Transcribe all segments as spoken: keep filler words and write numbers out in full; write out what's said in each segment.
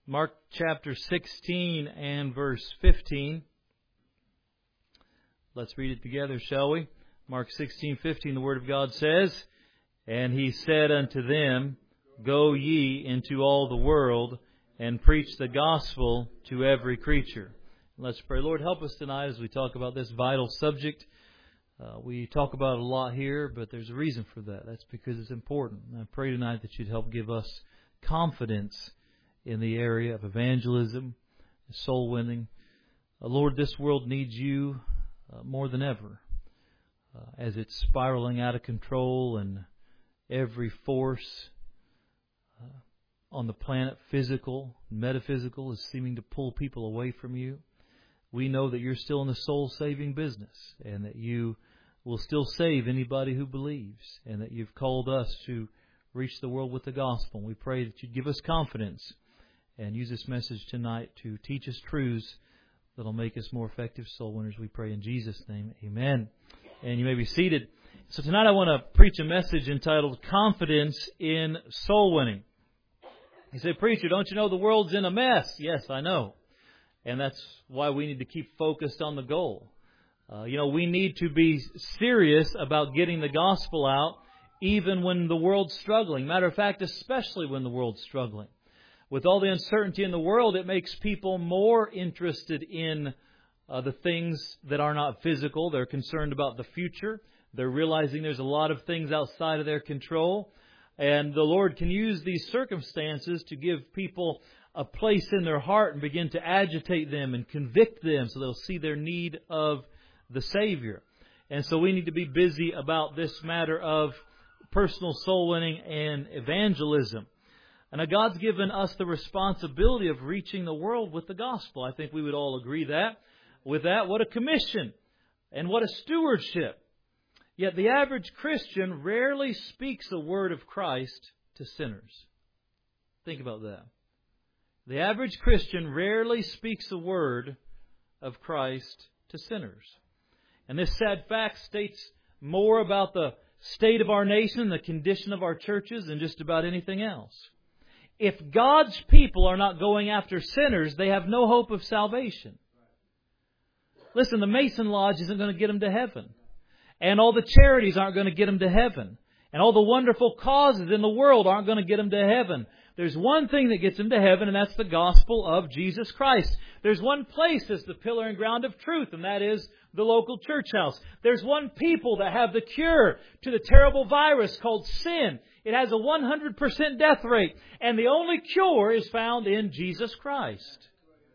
Mark chapter sixteen and verse fifteen. Let's read it together, shall we? Mark sixteen fifteen, the Word of God says, "And He said unto them, Go ye into all the world, and preach the gospel to every creature." Let's pray. Lord, help us tonight as we talk about this vital subject. Uh, we talk about it a lot here, but there's a reason for that. That's because it's important. And I pray tonight that You'd help give us confidence in the area of evangelism, soul winning. Uh, Lord, this world needs You uh, more than ever. Uh, as it's spiraling out of control and every force uh, on the planet, physical, metaphysical, is seeming to pull people away from You. We know that You're still in the soul-saving business and that You will still save anybody who believes and that You've called us to reach the world with the gospel. We pray that You'd give us confidence and use this message tonight to teach us truths that will make us more effective soul winners. We pray in Jesus' name. Amen. And you may be seated. So tonight I want to preach a message entitled Confidence in Soul Winning. You say, "Preacher, don't you know the world's in a mess?" Yes, I know. And that's why we need to keep focused on the goal. Uh, you know, we need to be serious about getting the gospel out even when the world's struggling. Matter of fact, especially when the world's struggling. With all the uncertainty in the world, it makes people more interested in uh, the things that are not physical. They're concerned about the future. They're realizing there's a lot of things outside of their control. And the Lord can use these circumstances to give people a place in their heart and begin to agitate them and convict them so they'll see their need of the Savior. And so we need to be busy about this matter of personal soul winning and evangelism. And now God's given us the responsibility of reaching the world with the gospel. I think we would all agree that. With that, what a commission and what a stewardship. Yet the average Christian rarely speaks a word of Christ to sinners. Think about that. The average Christian rarely speaks a word of Christ to sinners. And this sad fact states more about the state of our nation, the condition of our churches, than just about anything else. If God's people are not going after sinners, they have no hope of salvation. Listen, the Mason Lodge isn't going to get them to heaven. And all the charities aren't going to get them to heaven. And all the wonderful causes in the world aren't going to get them to heaven. There's one thing that gets them to heaven, and that's the gospel of Jesus Christ. There's one place that's the pillar and ground of truth, and that is the local church house. There's one people that have the cure to the terrible virus called sin. It has a one hundred percent death rate, and the only cure is found in Jesus Christ.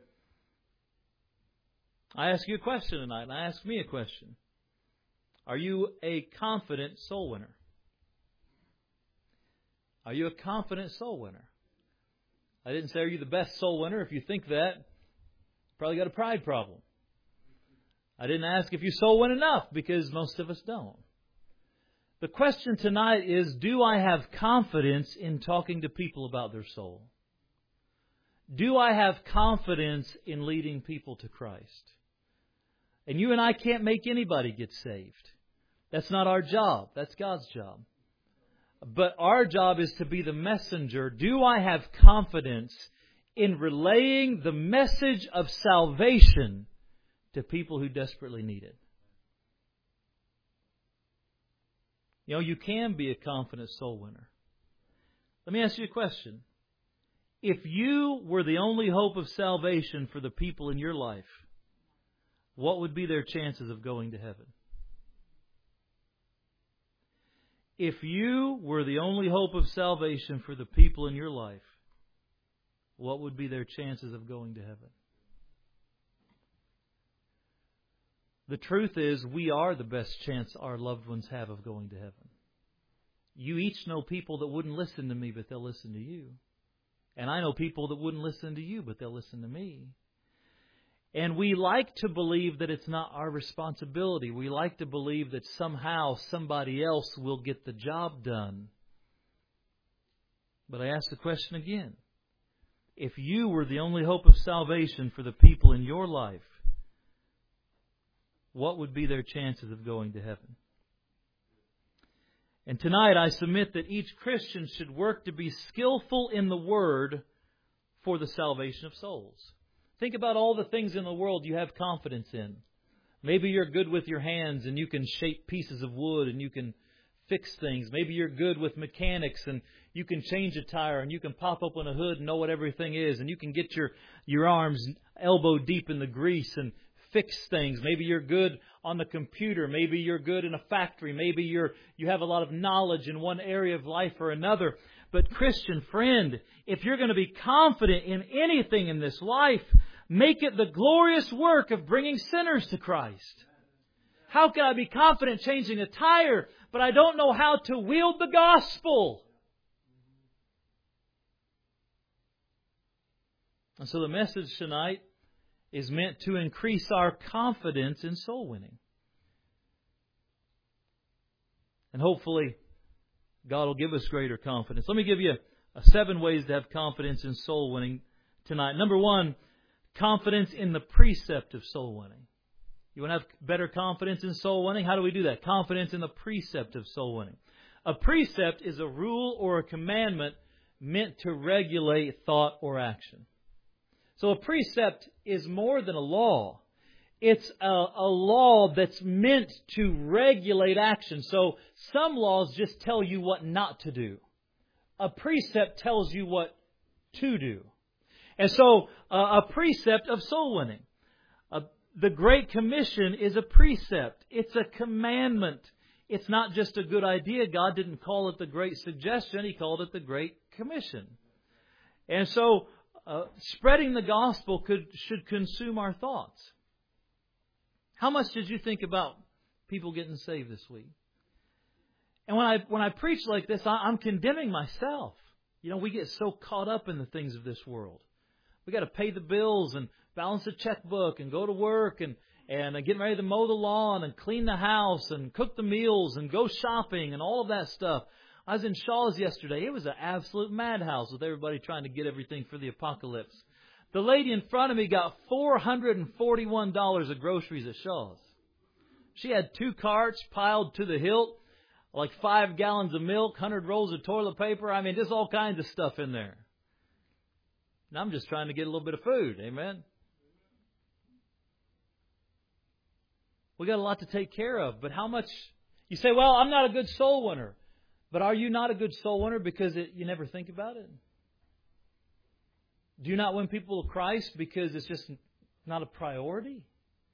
I ask you a question tonight, and I ask me a question. Are you a confident soul winner? Are you a confident soul winner? I didn't say, are you the best soul winner? If you think that, you probably got a pride problem. I didn't ask if you soul win enough, because most of us don't. The question tonight is, do I have confidence in talking to people about their soul? Do I have confidence in leading people to Christ? And you and I can't make anybody get saved. That's not our job. That's God's job. But our job is to be the messenger. Do I have confidence in relaying the message of salvation to people who desperately need it? You know, you can be a confident soul winner. Let me ask you a question. If you were the only hope of salvation for the people in your life, what would be their chances of going to heaven? If you were the only hope of salvation for the people in your life, what would be their chances of going to heaven? The truth is, we are the best chance our loved ones have of going to heaven. You each know people that wouldn't listen to me, but they'll listen to you. And I know people that wouldn't listen to you, but they'll listen to me. And we like to believe that it's not our responsibility. We like to believe that somehow somebody else will get the job done. But I ask the question again. If you were the only hope of salvation for the people in your life, what would be their chances of going to heaven? And tonight I submit that each Christian should work to be skillful in the Word for the salvation of souls. Think about all the things in the world you have confidence in. Maybe you're good with your hands and you can shape pieces of wood and you can fix things. Maybe you're good with mechanics and you can change a tire and you can pop open a hood and know what everything is, and you can get your, your arms elbow deep in the grease and fix things. Maybe you're good on the computer. Maybe you're good in a factory. Maybe you're you have a lot of knowledge in one area of life or another. But Christian friend, if you're going to be confident in anything in this life, make it the glorious work of bringing sinners to Christ. How can I be confident changing a tire, but I don't know how to wield the gospel? And so the message tonight is meant to increase our confidence in soul winning. And hopefully, God will give us greater confidence. Let me give you seven ways to have confidence in soul winning tonight. Number one, confidence in the precept of soul winning. You want to have better confidence in soul winning? How do we do that? Confidence in the precept of soul winning. A precept is a rule or a commandment meant to regulate thought or action. So a precept is more than a law. It's a, a law that's meant to regulate action. So some laws just tell you what not to do. A precept tells you what to do. And so uh, a precept of soul winning. Uh, the Great Commission is a precept. It's a commandment. It's not just a good idea. God didn't call it the Great Suggestion. He called it the Great Commission. And so uh, spreading the gospel could should consume our thoughts. How much did you think about people getting saved this week? And when I when I preach like this, I, I'm condemning myself. You know, we get so caught up in the things of this world. We got to pay the bills and balance the checkbook and go to work and and getting ready to mow the lawn and clean the house and cook the meals and go shopping and all of that stuff. I was in Shaw's yesterday. It was an absolute madhouse with everybody trying to get everything for the apocalypse. The lady in front of me got four hundred forty-one dollars of groceries at Shaw's. She had two carts piled to the hilt, like five gallons of milk, one hundred rolls of toilet paper. I mean, just all kinds of stuff in there. And I'm just trying to get a little bit of food. Amen. We got a lot to take care of. But how much... You say, well, I'm not a good soul winner. But are you not a good soul winner because it, you never think about it? Do you not win people to Christ because it's just not a priority?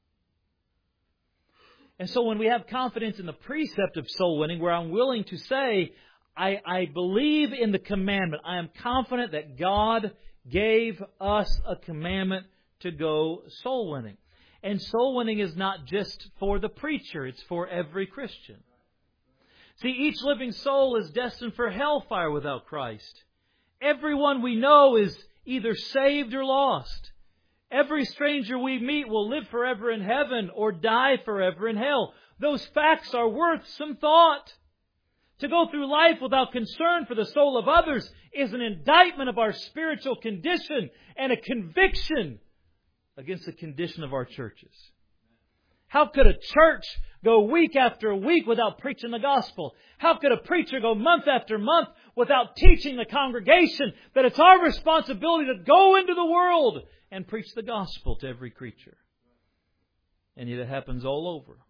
And so when we have confidence in the precept of soul winning, where I'm willing to say, I, I believe in the commandment. I am confident that God gave us a commandment to go soul winning. And soul winning is not just for the preacher. It's for every Christian. See, each living soul is destined for hellfire without Christ. Everyone we know is either saved or lost. Every stranger we meet will live forever in heaven or die forever in hell. Those facts are worth some thought. To go through life without concern for the soul of others is an indictment of our spiritual condition and a conviction against the condition of our churches. How could a church go week after week without preaching the gospel? How could a preacher go month after month without teaching the congregation that it's our responsibility to go into the world and preach the gospel to every creature? And yet it happens all over.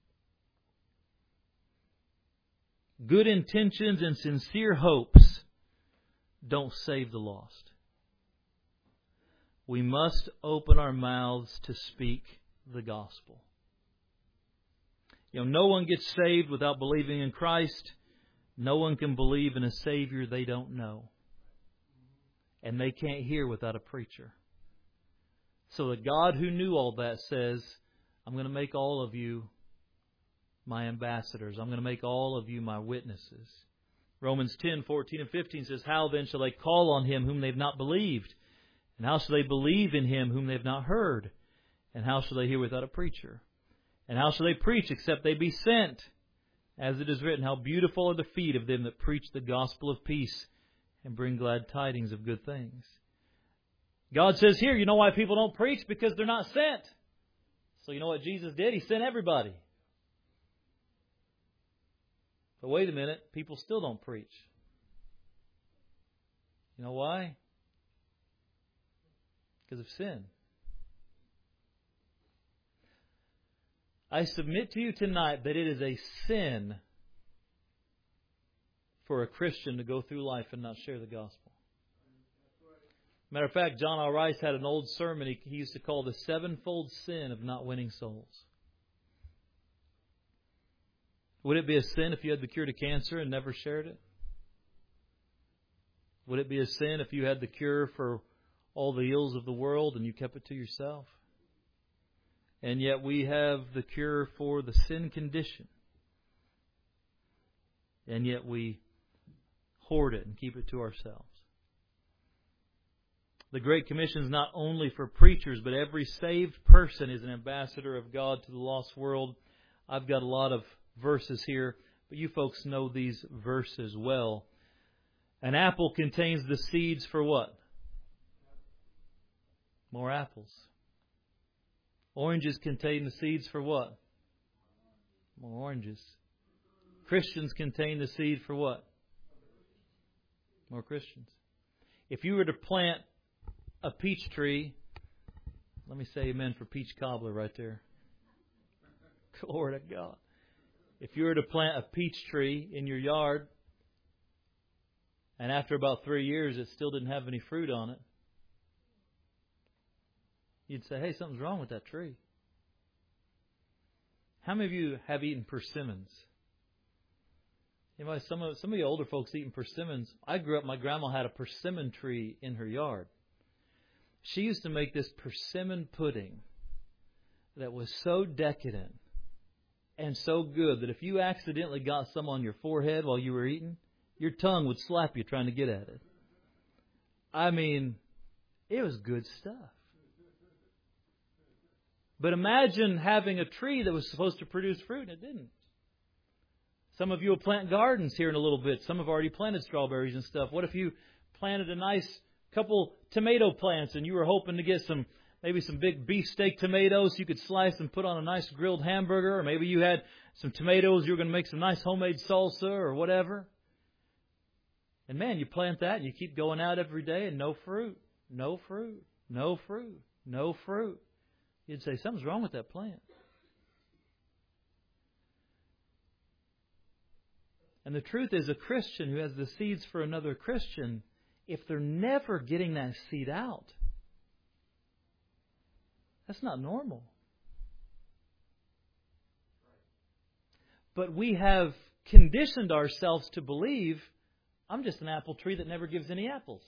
Good intentions and sincere hopes don't save the lost. We must open our mouths to speak the gospel. You know, no one gets saved without believing in Christ. No one can believe in a Savior they don't know. And they can't hear without a preacher. So the God who knew all that says, I'm going to make all of you my ambassadors. I'm going to make all of you my witnesses. Romans ten, fourteen and fifteen says, how then shall they call on Him whom they've not believed? And how shall they believe in Him whom they've not heard? And how shall they hear without a preacher? And how shall they preach except they be sent? As it is written, how beautiful are the feet of them that preach the gospel of peace and bring glad tidings of good things. God says here, you know why people don't preach? Because they're not sent. So you know what Jesus did? He sent everybody. But wait a minute, people still don't preach. You know why? Because of sin. I submit to you tonight that it is a sin for a Christian to go through life and not share the gospel. Matter of fact, John R. Rice had an old sermon he, he used to call the sevenfold sin of not winning souls. Would it be a sin if you had the cure to cancer and never shared it? Would it be a sin if you had the cure for all the ills of the world and you kept it to yourself? And yet we have the cure for the sin condition. And yet we hoard it and keep it to ourselves. The Great Commission is not only for preachers, but every saved person is an ambassador of God to the lost world. I've got a lot of verses here, but you folks know these verses well. An apple contains the seeds for what? More apples. Oranges contain the seeds for what? More oranges. Christians contain the seed for what? More Christians. If you were to plant a peach tree, let me say amen for peach cobbler right there. Glory to God. If you were to plant a peach tree in your yard, and after about three years it still didn't have any fruit on it, you'd say, hey, something's wrong with that tree. How many of you have eaten persimmons? Anybody, some of some of you older folks eating persimmons. I grew up, my grandma had a persimmon tree in her yard. She used to make this persimmon pudding that was so decadent and so good that if you accidentally got some on your forehead while you were eating, your tongue would slap you trying to get at it. I mean, it was good stuff. But imagine having a tree that was supposed to produce fruit and it didn't. Some of you will plant gardens here in a little bit. Some have already planted strawberries and stuff. What if you planted a nice couple tomato plants and you were hoping to get some, maybe some big beefsteak tomatoes you could slice and put on a nice grilled hamburger, or maybe you had some tomatoes you were going to make some nice homemade salsa or whatever. And man, you plant that and you keep going out every day and no fruit, no fruit, no fruit, no fruit. You'd say, something's wrong with that plant. And the truth is, a Christian who has the seeds for another Christian, if they're never getting that seed out, that's not normal. But we have conditioned ourselves to believe, I'm just an apple tree that never gives any apples.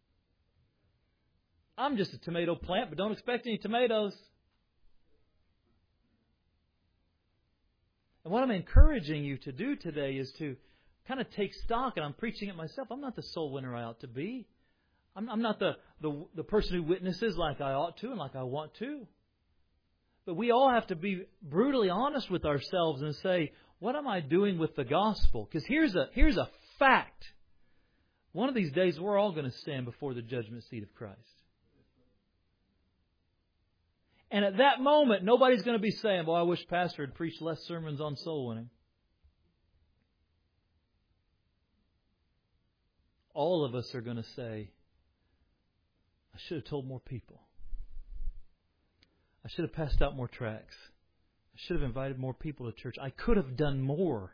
I'm just a tomato plant, but don't expect any tomatoes. And what I'm encouraging you to do today is to kind of take stock, and I'm preaching it myself. I'm not the soul winner I ought to be. I'm, I'm not the, the, the person who witnesses like I ought to and like I want to. But we all have to be brutally honest with ourselves and say, what am I doing with the gospel? Because here's a, here's a fact. One of these days we're all going to stand before the judgment seat of Christ. And at that moment, nobody's going to be saying, well, I wish Pastor had preached less sermons on soul winning. All of us are going to say, I should have told more people. I should have passed out more tracts. I should have invited more people to church. I could have done more.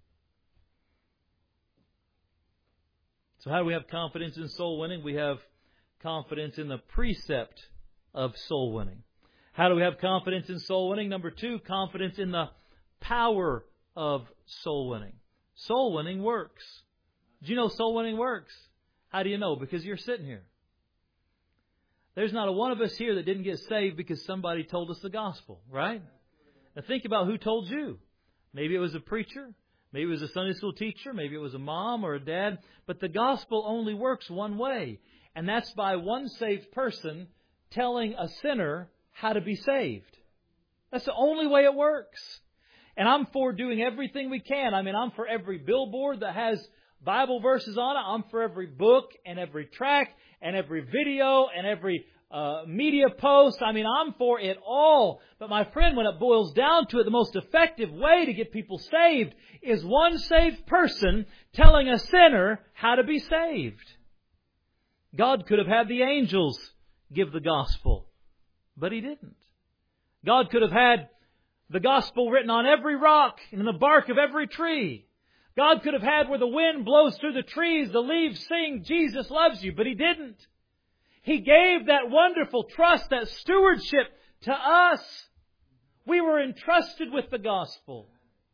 So how do we have confidence in soul winning? We have confidence in the precept of soul winning. How do we have confidence in soul winning? Number two, confidence in the power of soul winning. Soul winning works. Do you know soul winning works? How do you know? Because you're sitting here. There's not a one of us here that didn't get saved because somebody told us the gospel, right? Now think about who told you. Maybe it was a preacher. Maybe it was a Sunday school teacher. Maybe it was a mom or a dad. But the gospel only works one way. And that's by one saved person telling a sinner how to be saved. That's the only way it works. And I'm for doing everything we can. I mean, I'm for every billboard that has Bible verses on it. I'm for every book and every tract and every video and every uh, media post. I mean, I'm for it all. But my friend, when it boils down to it, the most effective way to get people saved is one saved person telling a sinner how to be saved. God could have had the angels give the gospel. But He didn't. God could have had the gospel written on every rock and in the bark of every tree. God could have had where the wind blows through the trees, the leaves sing, Jesus loves you, but He didn't. He gave that wonderful trust, that stewardship to us. We were entrusted with the gospel.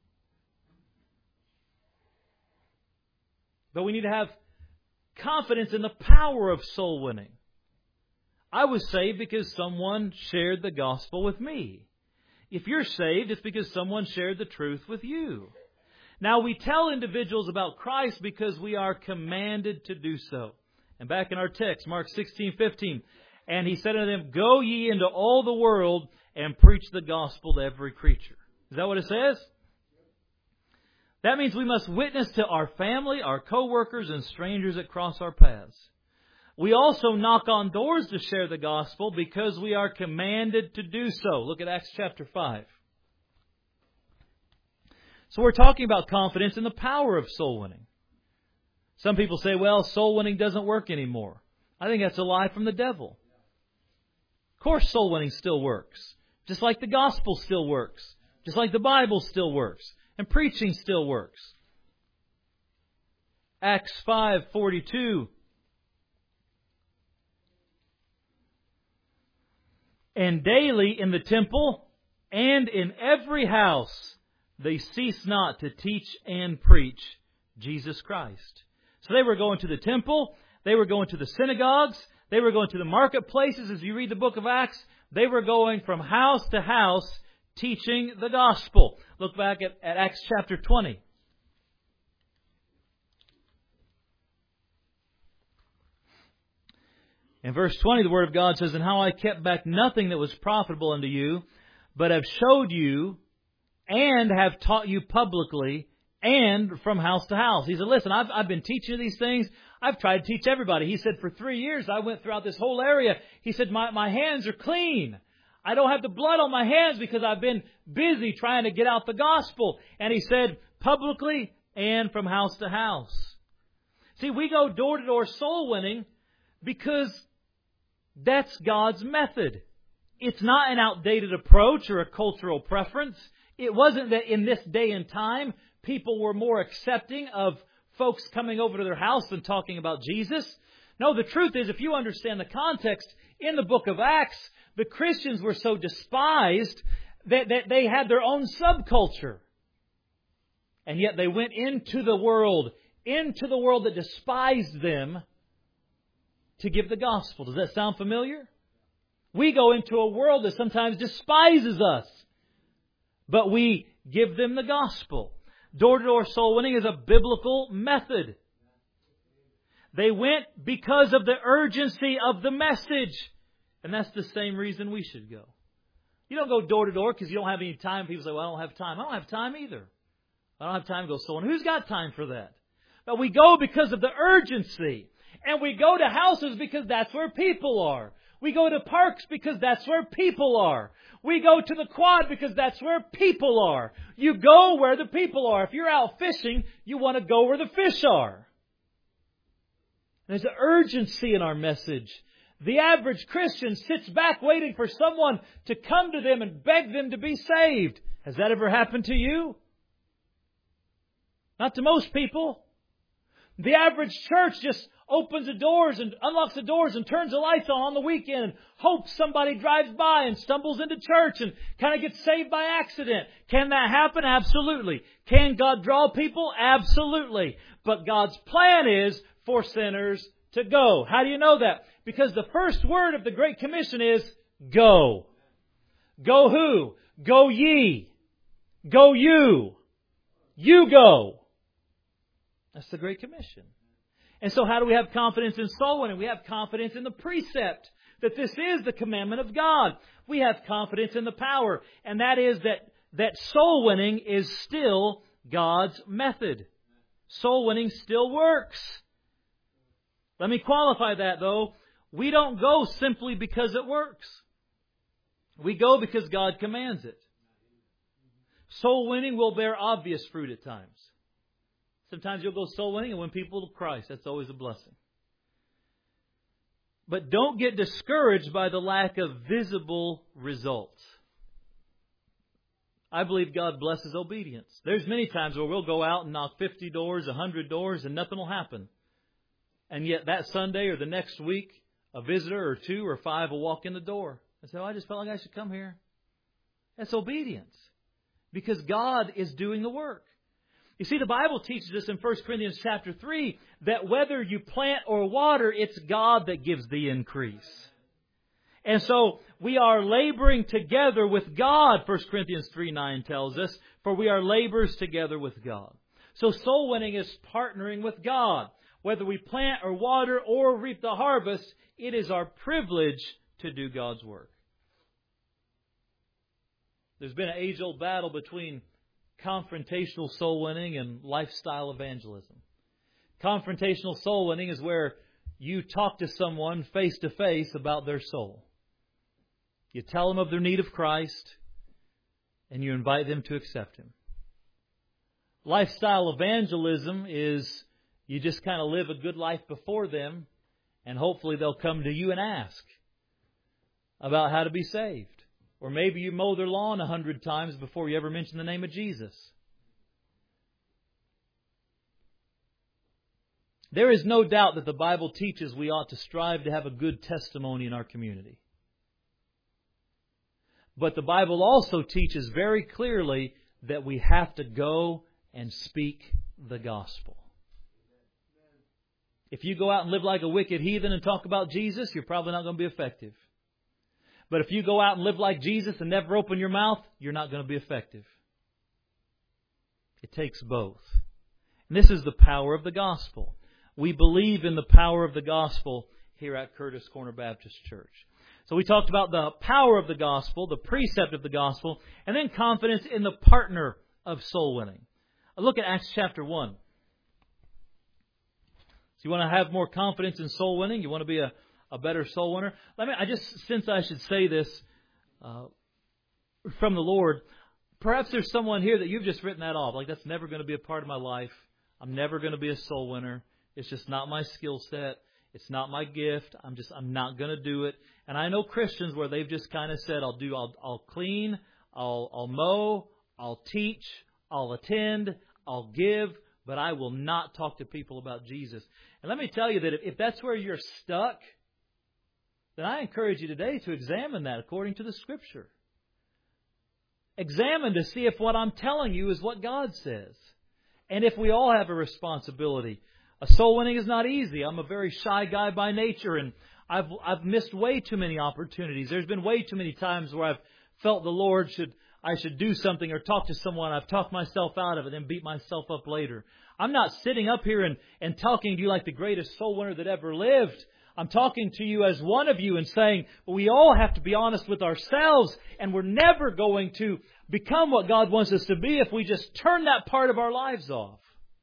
But we need to have confidence in the power of soul winning. I was saved because someone shared the gospel with me. If you're saved, it's because someone shared the truth with you. Now, we tell individuals about Christ because we are commanded to do so. And back in our text, Mark sixteen fifteen, and He said unto them, Go ye into all the world and preach the gospel to every creature. Is that what it says? That means we must witness to our family, our co-workers, and strangers that cross our paths. We also knock on doors to share the gospel because we are commanded to do so. Look at Acts chapter five. So we're talking about confidence in the power of soul winning. Some people say, well, soul winning doesn't work anymore. I think that's a lie from the devil. Of course soul winning still works. Just like the gospel still works. Just like the Bible still works. And preaching still works. Acts five forty-two. And daily in the temple and in every house they cease not to teach and preach Jesus Christ. So they were going to the temple, they were going to the synagogues, they were going to the marketplaces. As you read the book of Acts, they were going from house to house teaching the gospel. Look back at, at Acts chapter twenty. In verse twenty, the Word of God says, And how I kept back nothing that was profitable unto you, but have showed you and have taught you publicly and from house to house. He said, listen, I've, I've been teaching you these things. I've tried to teach everybody. He said, for three years I went throughout this whole area. He said, my, my hands are clean. I don't have the blood on my hands because I've been busy trying to get out the gospel. And he said, publicly and from house to house. See, we go door to door soul winning because that's God's method. It's not an outdated approach or a cultural preference. It wasn't that in this day and time people were more accepting of folks coming over to their house than talking about Jesus. No, the truth is, if you understand the context in the book of Acts, the Christians were so despised that, that they had their own subculture. And yet they went into the world, into the world that despised them, to give the gospel. Does that sound familiar? We go into a world that sometimes despises us, but we give them the gospel. Door-to-door soul winning is a biblical method. They went because of the urgency of the message. And that's the same reason we should go. You don't go door to door because you don't have any time. People say, well, I don't have time. I don't have time either. I don't have time to go soul winning. Who's got time for that? But we go because of the urgency. And we go to houses because that's where people are. We go to parks because that's where people are. We go to the quad because that's where people are. You go where the people are. If you're out fishing, you want to go where the fish are. There's an urgency in our message. The average Christian sits back waiting for someone to come to them and beg them to be saved. Has that ever happened to you? Not to most people. The average church just opens the doors and unlocks the doors and turns the lights on on the weekend and hopes somebody drives by and stumbles into church and kind of gets saved by accident. Can that happen? Absolutely. Can God draw people? Absolutely. But God's plan is for sinners to go. How do you know that? Because the first word of the Great Commission is go. Go who? Go ye. Go you. You go. That's the Great Commission. And so how do we have confidence in soul winning? We have confidence in the precept that this is the commandment of God. We have confidence in the power. And that is that, that soul winning is still God's method. Soul winning still works. Let me qualify that though. We don't go simply because it works. We go because God commands it. Soul winning will bear obvious fruit at times. Sometimes you'll go soul winning and win people to Christ. That's always a blessing. But don't get discouraged by the lack of visible results. I believe God blesses obedience. There's many times where we'll go out and knock fifty doors, one hundred doors, and nothing will happen. And yet that Sunday or the next week, a visitor or two or five will walk in the door and say, oh, I just felt like I should come here. That's obedience. Because God is doing the work. You see, the Bible teaches us in First Corinthians chapter three that whether you plant or water, it's God that gives the increase. And so we are laboring together with God, First Corinthians three nine tells us, for we are laborers together with God. So soul winning is partnering with God. Whether we plant or water or reap the harvest, it is our privilege to do God's work. There's been an age-old battle between confrontational soul winning and lifestyle evangelism. Confrontational soul winning is where you talk to someone face to face about their soul. You tell them of their need of Christ and you invite them to accept Him. Lifestyle evangelism is you just kind of live a good life before them and hopefully they'll come to you and ask about how to be saved. Or maybe you mow their lawn a hundred times before you ever mention the name of Jesus. There is no doubt that the Bible teaches we ought to strive to have a good testimony in our community. But the Bible also teaches very clearly that we have to go and speak the gospel. If you go out and live like a wicked heathen and talk about Jesus, you're probably not going to be effective. But if you go out and live like Jesus and never open your mouth, you're not going to be effective. It takes both. And this is the power of the gospel. We believe in the power of the gospel here at Curtis Corner Baptist Church. So we talked about the power of the gospel, the precept of the gospel, and then confidence in the partner of soul winning. Look at Acts chapter one. So you want to have more confidence in soul winning? You want to be a A better soul winner? Let me. I just sense I should say this uh, from the Lord. Perhaps there's someone here that you've just written that off. Like, that's never going to be a part of my life. I'm never going to be a soul winner. It's just not my skill set. It's not my gift. I'm just. I'm not going to do it. And I know Christians where they've just kind of said, "I'll do. I'll, I'll clean. I'll, I'll mow. I'll teach. I'll attend. I'll give. But I will not talk to people about Jesus." And let me tell you that if, if that's where you're stuck, then I encourage you today to examine that according to the Scripture. Examine to see if what I'm telling you is what God says. And if we all have a responsibility. A soul winning is not easy. I'm a very shy guy by nature, and I've I've missed way too many opportunities. There's been way too many times where I've felt the Lord should I should do something or talk to someone. I've talked myself out of it and beat myself up later. I'm not sitting up here and, and talking to you like the greatest soul winner that ever lived. I'm talking to you as one of you and saying, well, we all have to be honest with ourselves, and we're never going to become what God wants us to be if we just turn that part of our lives off.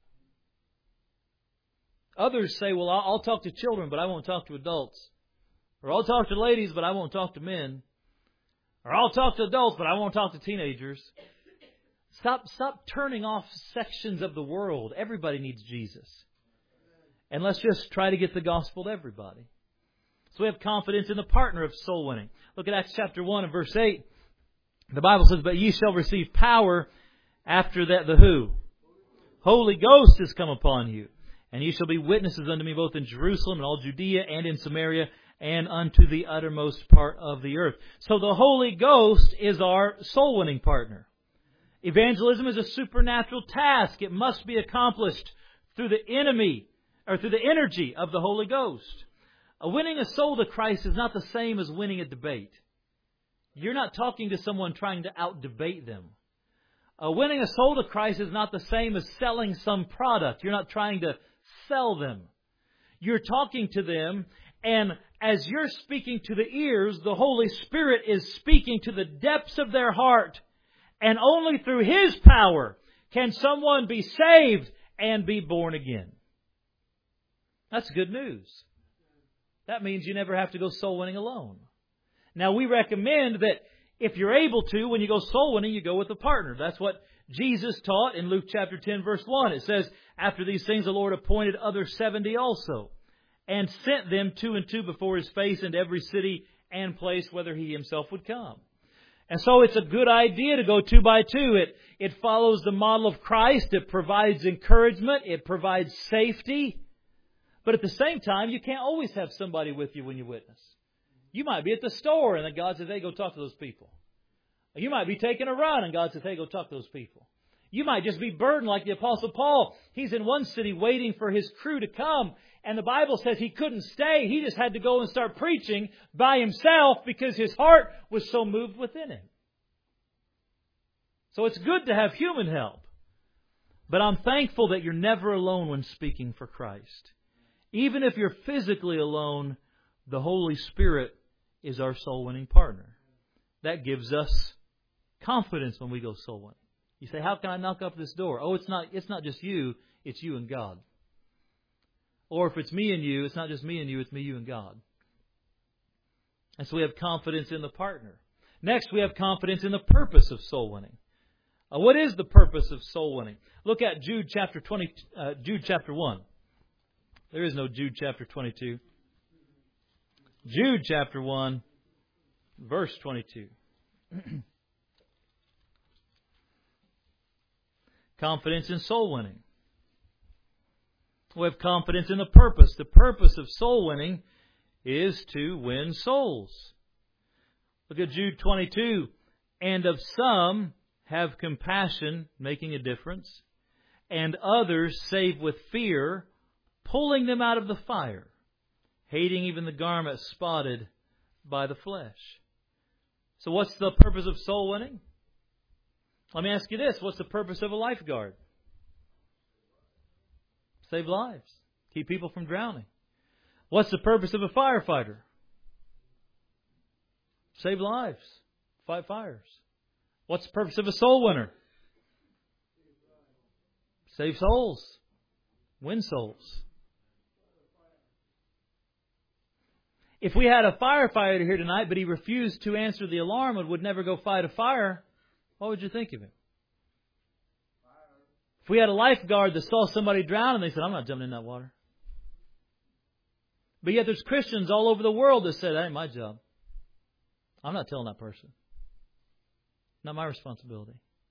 Others say, well, I'll talk to children, but I won't talk to adults. Or I'll talk to ladies, but I won't talk to men. Or I'll talk to adults, but I won't talk to teenagers. Stop, stop turning off sections of the world. Everybody needs Jesus. And let's just try to get the gospel to everybody. So we have confidence in the partner of soul winning. Look at Acts chapter one and verse eight. The Bible says, but ye shall receive power after that the who? Holy Ghost is come upon you. And ye shall be witnesses unto me both in Jerusalem and all Judea and in Samaria and unto the uttermost part of the earth. So the Holy Ghost is our soul winning partner. Evangelism is a supernatural task. It must be accomplished through the enemy or through the energy of the Holy Ghost. Uh, winning a soul to Christ is not the same as winning a debate. You're not talking to someone trying to out-debate them. Uh, winning a soul to Christ is not the same as selling some product. You're not trying to sell them. You're talking to them, and as you're speaking to the ears, the Holy Spirit is speaking to the depths of their heart. And only through His power can someone be saved and be born again. That's good news. That means you never have to go soul winning alone. Now, we recommend that if you're able to, when you go soul winning, you go with a partner. That's what Jesus taught in Luke chapter ten, verse one. It says, after these things, the Lord appointed other seventy also, and sent them two and two before His face into every city and place whither He Himself would come. And so it's a good idea to go two by two. It, it follows the model of Christ. It provides encouragement. It provides safety. But at the same time, you can't always have somebody with you when you witness. You might be at the store and then God says, hey, go talk to those people. You might be taking a run and God says, hey, go talk to those people. You might just be burdened like the Apostle Paul. He's in one city waiting for his crew to come. And the Bible says he couldn't stay. He just had to go and start preaching by himself because his heart was so moved within him. So it's good to have human help. But I'm thankful that you're never alone when speaking for Christ. Even if you're physically alone, the Holy Spirit is our soul-winning partner. That gives us confidence when we go soul-winning. You say, how can I knock up this door? Oh, it's not, it's not just you, it's you and God. Or if it's me and you, it's not just me and you, it's me, you, and God. And so we have confidence in the partner. Next, we have confidence in the purpose of soul winning. Uh, what is the purpose of soul winning? Look at Jude chapter twenty, uh, Jude chapter one. There is no Jude chapter twenty-two. Jude chapter one, verse twenty-two. Confidence in soul winning. We have confidence in the purpose. The purpose of soul winning is to win souls. Look at Jude twenty-two. And of some have compassion, making a difference, and others save with fear, pulling them out of the fire, hating even the garment spotted by the flesh. So what's the purpose of soul winning? Let me ask you this. What's the purpose of a lifeguard? Save lives. Keep people from drowning. What's the purpose of a firefighter? Save lives. Fight fires. What's the purpose of a soul winner? Save souls. Win souls. If we had a firefighter here tonight, but he refused to answer the alarm and would never go fight a fire, what would you think of him? If we had a lifeguard that saw somebody drown and they said, I'm not jumping in that water. But yet there's Christians all over the world that said, that ain't my job. I'm not telling that person. Not my responsibility.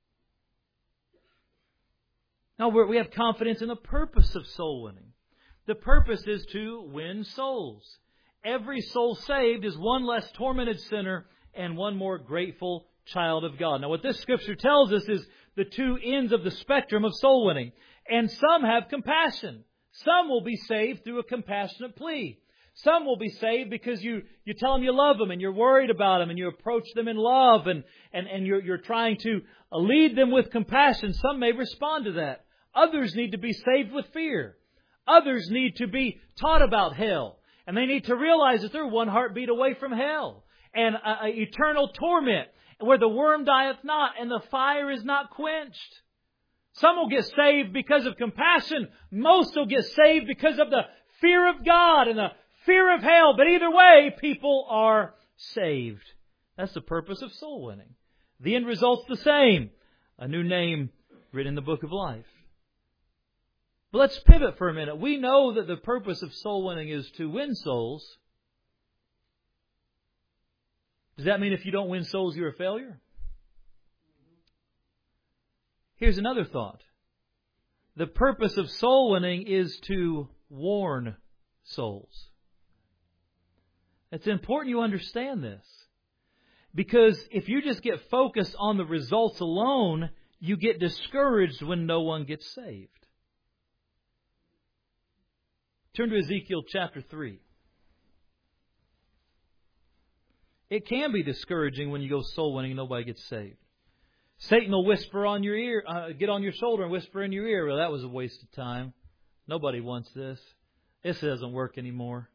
Now we have confidence in the purpose of soul winning. The purpose is to win souls. Every soul saved is one less tormented sinner and one more grateful child of God. Now what this scripture tells us is the two ends of the spectrum of soul winning. And some have compassion. Some will be saved through a compassionate plea. Some will be saved because you, you tell them you love them and you're worried about them and you approach them in love and, and, and you're, you're trying to lead them with compassion. Some may respond to that. Others need to be saved with fear. Others need to be taught about hell. And they need to realize that they're one heartbeat away from hell and uh, eternal torment where the worm dieth not and the fire is not quenched. Some will get saved because of compassion. Most will get saved because of the fear of God and the fear of hell. But either way, people are saved. That's the purpose of soul winning. The end result's the same. A new name written in the book of life. But let's pivot for a minute. We know that the purpose of soul winning is to win souls. Does that mean if you don't win souls, you're a failure? Here's another thought. The purpose of soul winning is to warn souls. It's important you understand this. Because if you just get focused on the results alone, you get discouraged when no one gets saved. Turn to Ezekiel chapter three. It can be discouraging when you go soul winning and nobody gets saved. Satan will whisper on your ear, uh, get on your shoulder and whisper in your ear, well, that was a waste of time. Nobody wants this. This doesn't work anymore.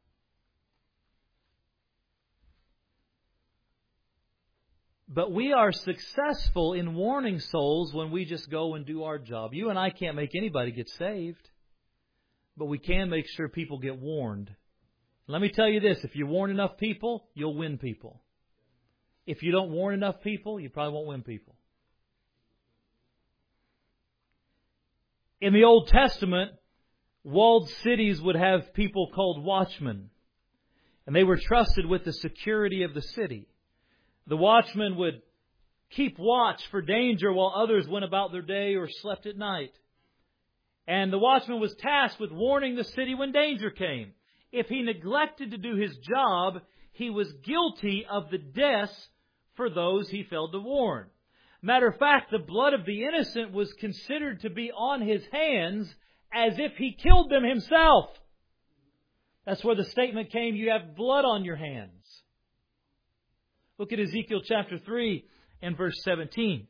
But we are successful in warning souls when we just go and do our job. You and I can't make anybody get saved. But we can make sure people get warned. Let me tell you this. If you warn enough people, you'll win people. If you don't warn enough people, you probably won't win people. In the Old Testament, walled cities would have people called watchmen. And they were trusted with the security of the city. The watchmen would keep watch for danger while others went about their day or slept at night. And the watchman was tasked with warning the city when danger came. If he neglected to do his job, he was guilty of the deaths for those he failed to warn. Matter of fact, the blood of the innocent was considered to be on his hands as if he killed them himself. That's where the statement came, you have blood on your hands. Look at Ezekiel chapter three and verse seventeen.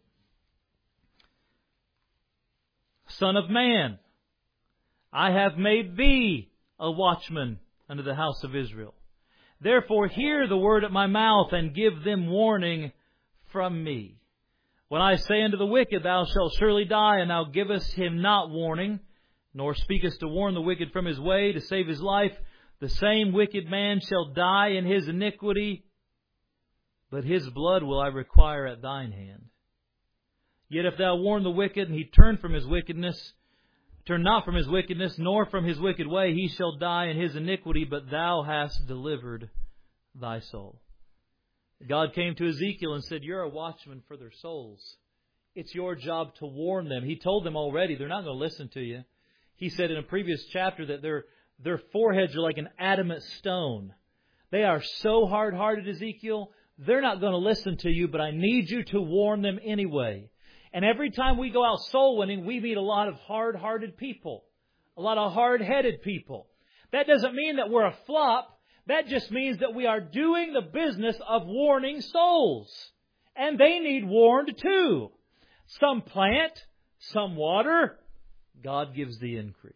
Son of man, I have made thee a watchman unto the house of Israel. Therefore hear the word at my mouth, and give them warning from me. When I say unto the wicked, thou shalt surely die, and thou givest him not warning, nor speakest to warn the wicked from his way, to save his life, the same wicked man shall die in his iniquity, but his blood will I require at thine hand. Yet if thou warn the wicked, and he turn from his wickedness, turn not from his wickedness, nor from his wicked way, he shall die in his iniquity, but thou hast delivered thy soul. God came to Ezekiel and said, you're a watchman for their souls. It's your job to warn them. He told them already, they're not going to listen to you. He said in a previous chapter that their, their foreheads are like an adamant stone. They are so hard-hearted, Ezekiel, they're not going to listen to you, but I need you to warn them anyway. And every time we go out soul winning, we meet a lot of hard-hearted people. A lot of hard-headed people. That doesn't mean that we're a flop. That just means that we are doing the business of warning souls. And they need warned too. Some plant, some water. God gives the increase.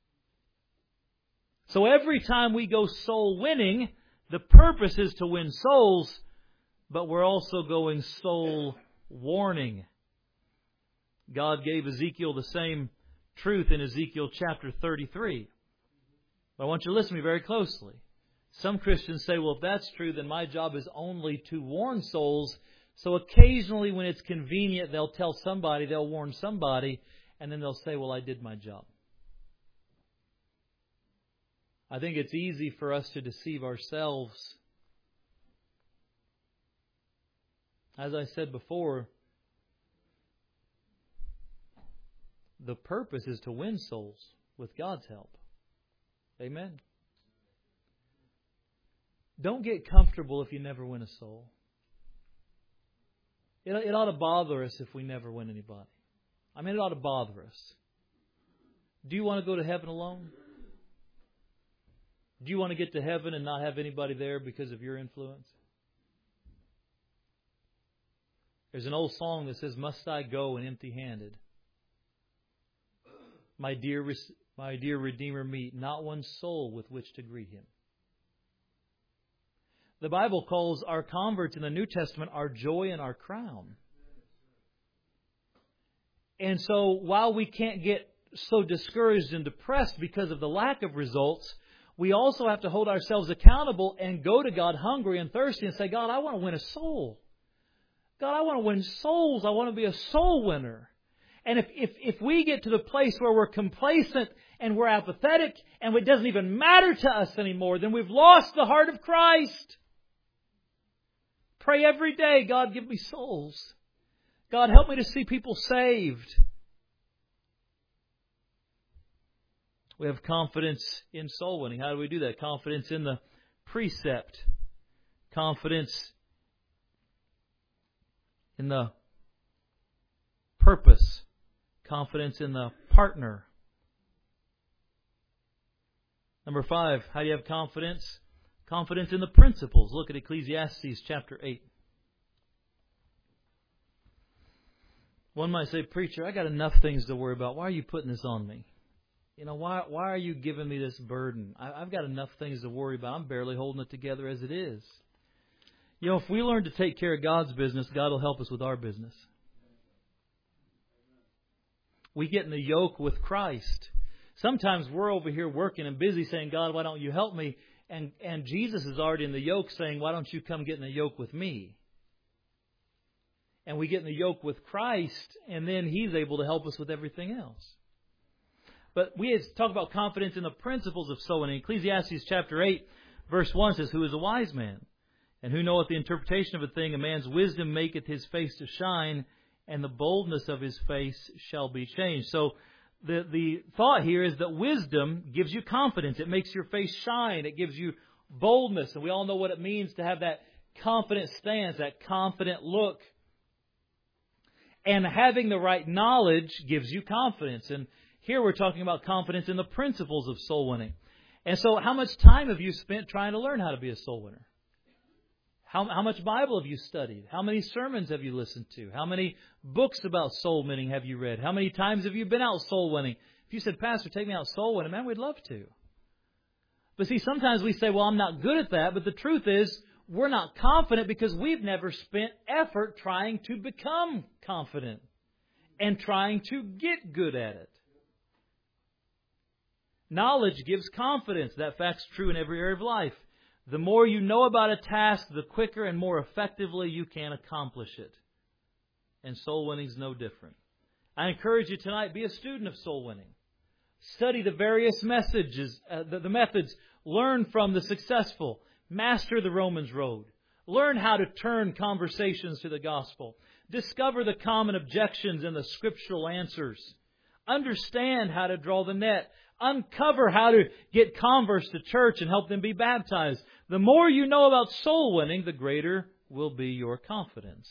So every time we go soul winning, the purpose is to win souls, but we're also going soul warning. God gave Ezekiel the same truth in Ezekiel chapter thirty-three. But I want you to listen to me very closely. Some Christians say, well, if that's true, then my job is only to warn souls. So occasionally when it's convenient, they'll tell somebody, they'll warn somebody, and then they'll say, well, I did my job. I think it's easy for us to deceive ourselves. As I said before, the purpose is to win souls with God's help. Amen. Don't get comfortable if you never win a soul. It, it ought to bother us if we never win anybody. I mean, it ought to bother us. Do you want to go to heaven alone? Do you want to get to heaven and not have anybody there because of your influence? There's an old song that says, must I go and empty-handed? My dear, my dear Redeemer meet, not one soul with which to greet Him. The Bible calls our converts in the New Testament our joy and our crown. And so while we can't get so discouraged and depressed because of the lack of results, we also have to hold ourselves accountable and go to God hungry and thirsty and say, God, I want to win a soul. God, I want to win souls. I want to be a soul winner. And if, if, if we get to the place where we're complacent and we're apathetic and it doesn't even matter to us anymore, then we've lost the heart of Christ. Pray every day, God, give me souls. God, help me to see people saved. We have confidence in soul winning. How do we do that? Confidence in the precept. Confidence in the purpose. Confidence in the partner. Number five, how do you have confidence? Confidence in the principles. Look at Ecclesiastes chapter eight. One might say, preacher, I got enough things to worry about. Why are you putting this on me? You know, why why are you giving me this burden? I, I've got enough things to worry about. I'm barely holding it together as it is. You know, if we learn to take care of God's business, God will help us with our business. We get in the yoke with Christ. Sometimes we're over here working and busy saying, God, why don't you help me? And and Jesus is already in the yoke saying, why don't you come get in the yoke with me? And we get in the yoke with Christ, and then He's able to help us with everything else. But we talk about confidence in the principles of soul winning. Ecclesiastes chapter eight, verse one says, "Who is a wise man? And who knoweth the interpretation of a thing? A man's wisdom maketh his face to shine, and the boldness of his face shall be changed." So the, the thought here is that wisdom gives you confidence. It makes your face shine. It gives you boldness. And we all know what it means to have that confident stance, that confident look. And having the right knowledge gives you confidence. And here we're talking about confidence in the principles of soul winning. And so how much time have you spent trying to learn how to be a soul winner? How, how much Bible have you studied? How many sermons have you listened to? How many books about soul winning have you read? How many times have you been out soul winning? If you said, "Pastor, take me out soul winning," man, we'd love to. But see, sometimes we say, "Well, I'm not good at that." But the truth is, we're not confident because we've never spent effort trying to become confident and trying to get good at it. Knowledge gives confidence. That fact's true in every area of life. The more you know about a task, the quicker and more effectively you can accomplish it. And soul winning is no different. I encourage you tonight, be a student of soul winning. Study the various messages, uh, the, the methods. Learn from the successful. Master the Romans road. Learn how to turn conversations to the gospel. Discover the common objections and the scriptural answers. Understand how to draw the net. Uncover how to get converts to church and help them be baptized. The more you know about soul winning, the greater will be your confidence.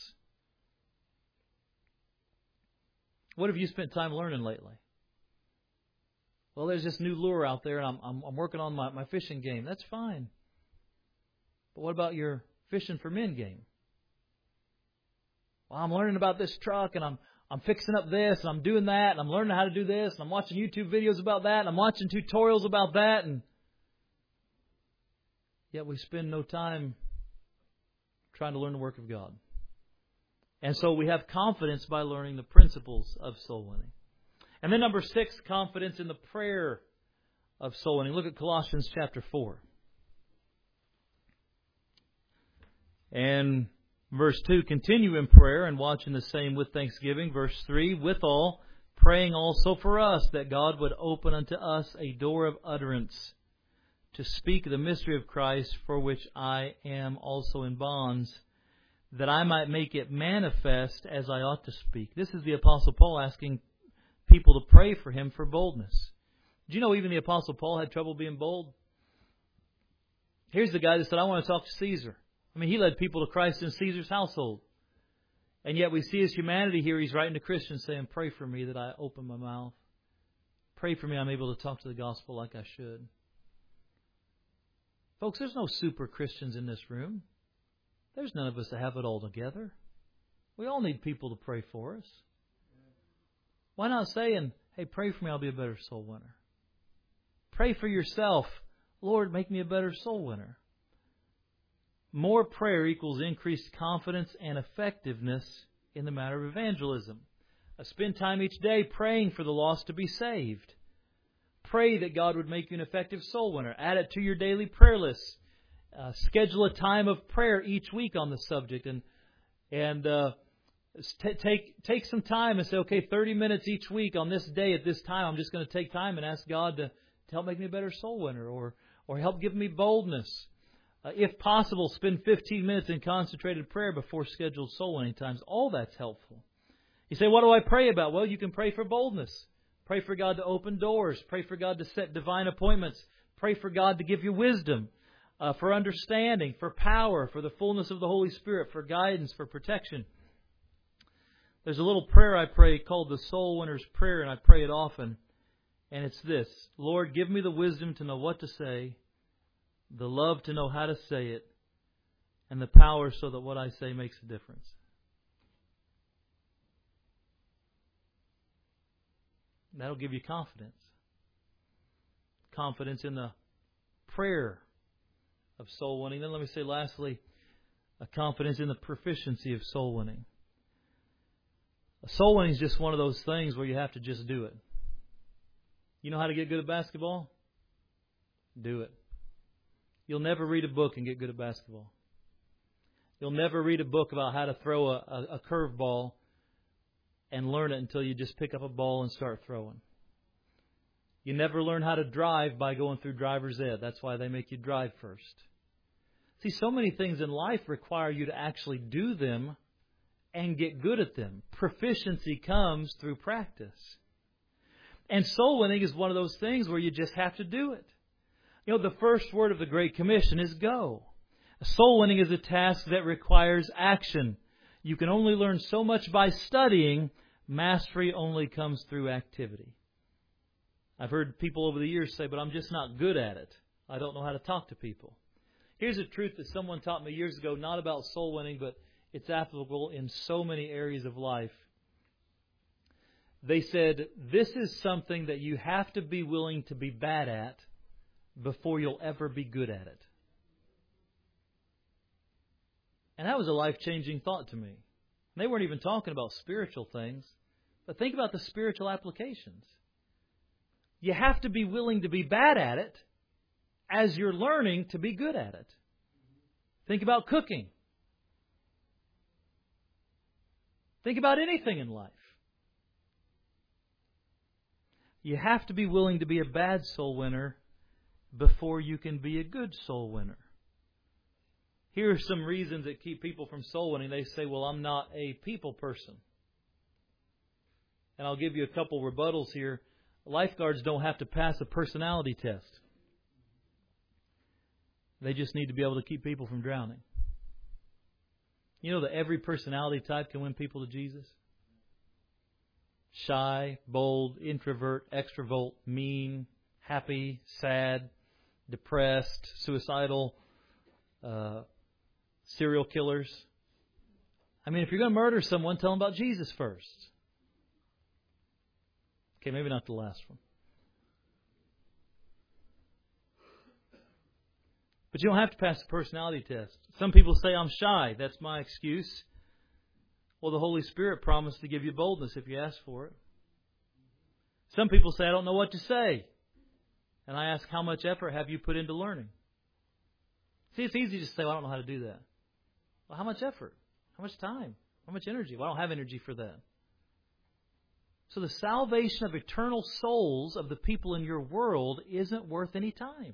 What have you spent time learning lately? Well, there's this new lure out there, and I'm, I'm, I'm working on my, my fishing game. That's fine. But what about your fishing for men game? Well, I'm learning about this truck, and I'm I'm fixing up this, and I'm doing that, and I'm learning how to do this, and I'm watching YouTube videos about that, and I'm watching tutorials about that, and yet we spend no time trying to learn the work of God. And so we have confidence by learning the principles of soul winning. And then number six, confidence in the prayer of soul winning. Look at Colossians chapter four. And verse two, "Continue in prayer and watching the same with thanksgiving." Verse three, "Withal, praying also for us, that God would open unto us a door of utterance, to speak the mystery of Christ, for which I am also in bonds, that I might make it manifest as I ought to speak." This is the Apostle Paul asking people to pray for him for boldness. Do you know even the Apostle Paul had trouble being bold? Here's the guy that said, "I want to talk to Caesar." I mean, he led people to Christ in Caesar's household. And yet we see his humanity here. He's writing to Christians saying, "Pray for me that I open my mouth. Pray for me I'm able to talk to the gospel like I should." Folks, there's no super Christians in this room. There's none of us that have it all together. We all need people to pray for us. Why not saying, "Hey, pray for me, I'll be a better soul winner." Pray for yourself. "Lord, make me a better soul winner." More prayer equals increased confidence and effectiveness in the matter of evangelism. Uh, spend time each day praying for the lost to be saved. Pray that God would make you an effective soul winner. Add it to your daily prayer list. Uh, schedule a time of prayer each week on the subject, and and uh, t- take take some time and say, "Okay, thirty minutes each week on this day at this time, I'm just going to take time and ask God to, to help make me a better soul winner, or or help give me boldness." Uh, if possible, spend fifteen minutes in concentrated prayer before scheduled soul winning times. All that's helpful. You say, "What do I pray about?" Well, you can pray for boldness. Pray for God to open doors. Pray for God to set divine appointments. Pray for God to give you wisdom, uh, for understanding, for power, for the fullness of the Holy Spirit, for guidance, for protection. There's a little prayer I pray called the Soul Winner's Prayer, and I pray it often. And it's this: "Lord, give me the wisdom to know what to say, the love to know how to say it, and the power so that what I say makes a difference." That'll give you confidence. Confidence in the prayer of soul winning. Then let me say lastly, a confidence in the proficiency of soul winning. Soul winning is just one of those things where you have to just do it. You know how to get good at basketball? Do it. You'll never read a book and get good at basketball. You'll never read a book about how to throw a, a, a curveball and learn it until you just pick up a ball and start throwing. You never learn how to drive by going through driver's ed. That's why they make you drive first. See, so many things in life require you to actually do them and get good at them. Proficiency comes through practice. And soul winning is one of those things where you just have to do it. You know, the first word of the Great Commission is go. Soul winning is a task that requires action. You can only learn so much by studying. Mastery only comes through activity. I've heard people over the years say, but I'm just not good at it. I don't know how to talk to people. Here's a truth that someone taught me years ago, not about soul winning, but it's applicable in so many areas of life. They said, this is something that you have to be willing to be bad at before you'll ever be good at it. And that was a life-changing thought to me. They weren't even talking about spiritual things, but think about the spiritual applications. You have to be willing to be bad at it as you're learning to be good at it. Think about cooking. Think about anything in life. You have to be willing to be a bad soul winner before you can be a good soul winner. Here are some reasons that keep people from soul winning. They say, well, I'm not a people person. And I'll give you a couple rebuttals here. Lifeguards don't have to pass a personality test. They just need to be able to keep people from drowning. You know that every personality type can win people to Jesus? Shy, bold, introvert, extrovert, mean, happy, sad, depressed, suicidal, uh, serial killers. I mean, if you're going to murder someone, tell them about Jesus first. Okay, maybe not the last one. But you don't have to pass a personality test. Some people say, I'm shy. That's my excuse. Well, the Holy Spirit promised to give you boldness if you ask for it. Some people say, I don't know what to say. And I ask, how much effort have you put into learning? See, it's easy to say, well, I don't know how to do that. Well, how much effort? How much time? How much energy? Well, I don't have energy for that. So the salvation of eternal souls of the people in your world isn't worth any time.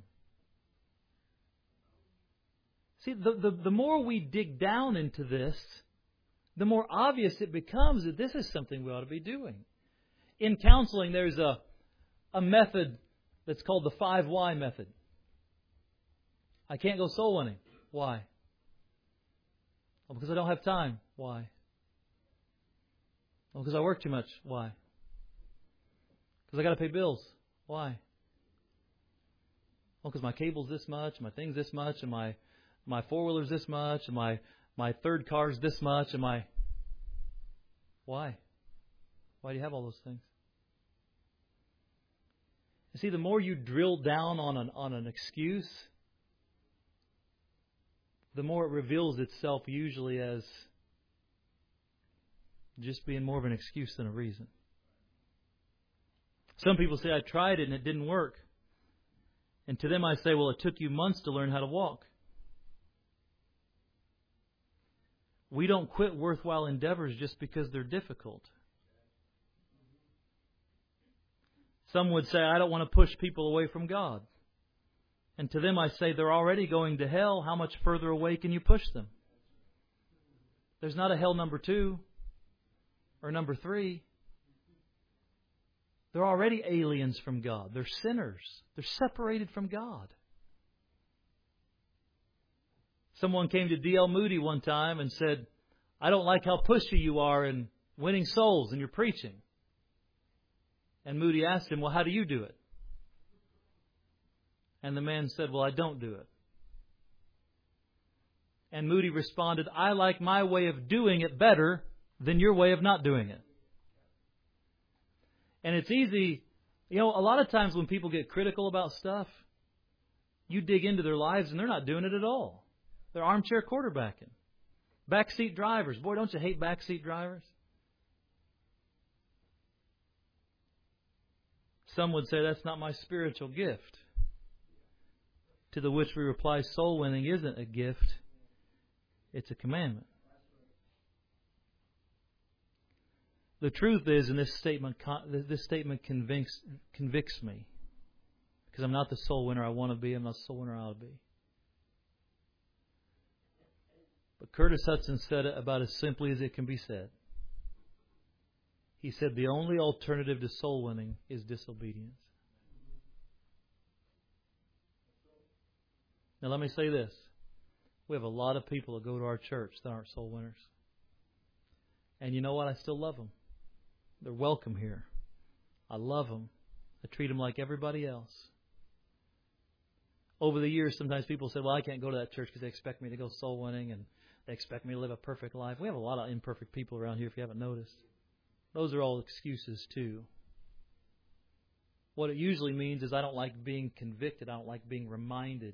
See, the, the, the more we dig down into this, the more obvious it becomes that this is something we ought to be doing. In counseling, there's a, a method that's called the five why method. I can't go soul winning. Why? Well, because I don't have time. Why? Well, because I work too much. Why? Because I got to pay bills. Why? Well, because my cable's this much, my thing's this much, and my my four-wheeler's this much, and my, my third car's this much, and my... Why? Why do you have all those things? You see, the more you drill down on an, on an excuse, the more it reveals itself usually as just being more of an excuse than a reason. Some people say, I tried it and it didn't work. And to them I say, well, it took you months to learn how to walk. We don't quit worthwhile endeavors just because they're difficult. Some would say, I don't want to push people away from God. And to them I say, they're already going to hell. How much further away can you push them? There's not a hell number two or number three. They're already aliens from God. They're sinners. They're separated from God. Someone came to D L Moody one time and said, I don't like how pushy you are in winning souls in your preaching. And Moody asked him, well, how do you do it? And the man said, well, I don't do it. And Moody responded, I like my way of doing it better than your way of not doing it. And it's easy, you know, a lot of times when people get critical about stuff, you dig into their lives and they're not doing it at all. They're armchair quarterbacking. Backseat drivers. Boy, don't you hate backseat drivers? Some would say that's not my spiritual gift. To the which we reply, soul winning isn't a gift. It's a commandment. The truth is, and this statement, this statement convicts, convicts me. Because I'm not the soul winner I want to be. I'm not the soul winner I ought to be. But Curtis Hudson said it about as simply as it can be said. He said the only alternative to soul winning is disobedience. Now let me say this. We have a lot of people that go to our church that aren't soul winners. And you know what? I still love them. They're welcome here. I love them. I treat them like everybody else. Over the years, sometimes people say, well, I can't go to that church because they expect me to go soul winning and they expect me to live a perfect life. We have a lot of imperfect people around here if you haven't noticed. Those are all excuses too. What it usually means is I don't like being convicted. I don't like being reminded.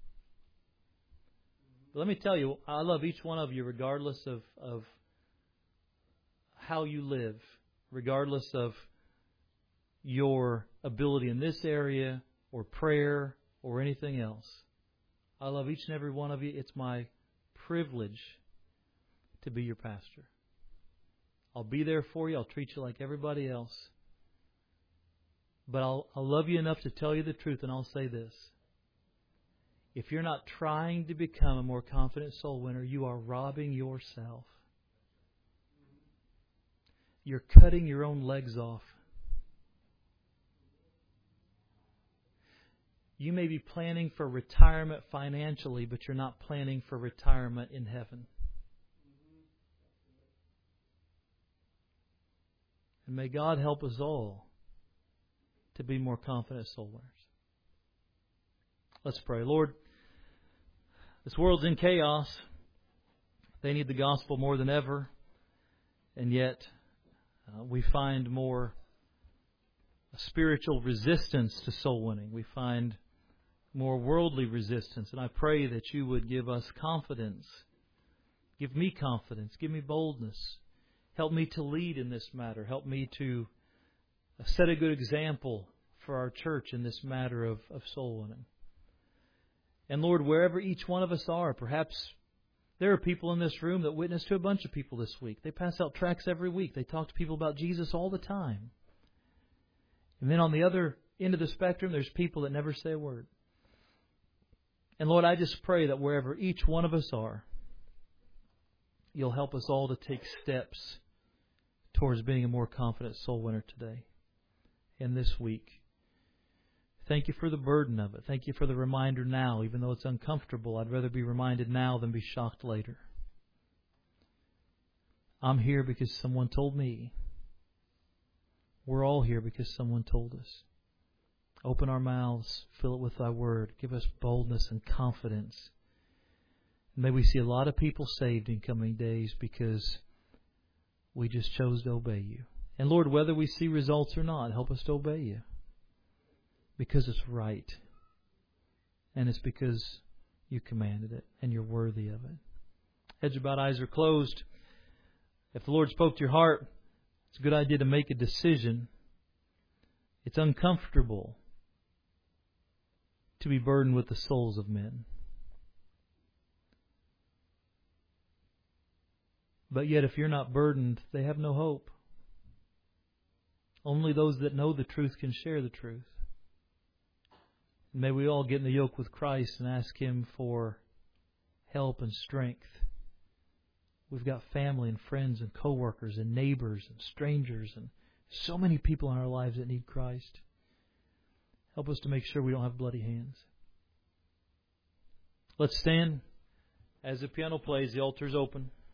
But let me tell you, I love each one of you regardless of, of how you live, regardless of your ability in this area or prayer or anything else. I love each and every one of you. It's my privilege to be your pastor. I'll be there for you. I'll treat you like everybody else. But I'll, I'll love you enough to tell you the truth, and I'll say this. If you're not trying to become a more confident soul winner, you are robbing yourself. You're cutting your own legs off. You may be planning for retirement financially, but you're not planning for retirement in heaven. And may God help us all to be more confident soul winners. Let's pray. Lord, this world's in chaos. They need the gospel more than ever. And yet, uh, we find more spiritual resistance to soul winning. We find more worldly resistance. And I pray that you would give us confidence. Give me confidence. Give me boldness. Help me to lead in this matter. Help me to set a good example for our church in this matter of, of soul winning. And Lord, wherever each one of us are, perhaps there are people in this room that witness to a bunch of people this week. They pass out tracts every week. They talk to people about Jesus all the time. And then on the other end of the spectrum, there's people that never say a word. And Lord, I just pray that wherever each one of us are, you'll help us all to take steps towards being a more confident soul winner today and this week. Thank you for the burden of it. Thank you for the reminder now. Even though it's uncomfortable, I'd rather be reminded now than be shocked later. I'm here because someone told me. We're all here because someone told us. Open our mouths, fill it with Thy Word. Give us boldness and confidence. May we see a lot of people saved in coming days because we just chose to obey You. And Lord, whether we see results or not, help us to obey You. Because it's right. And it's because You commanded it and You're worthy of it. Heads are bowed, eyes are closed. If the Lord spoke to your heart, it's a good idea to make a decision. It's uncomfortable to be burdened with the souls of men. But yet if you're not burdened, they have no hope. Only those that know the truth can share the truth. May we all get in the yoke with Christ and ask Him for help and strength. We've got family and friends and co-workers and neighbors and strangers and so many people in our lives that need Christ. Help us to make sure we don't have bloody hands. Let's stand. As the piano plays, the altar is open.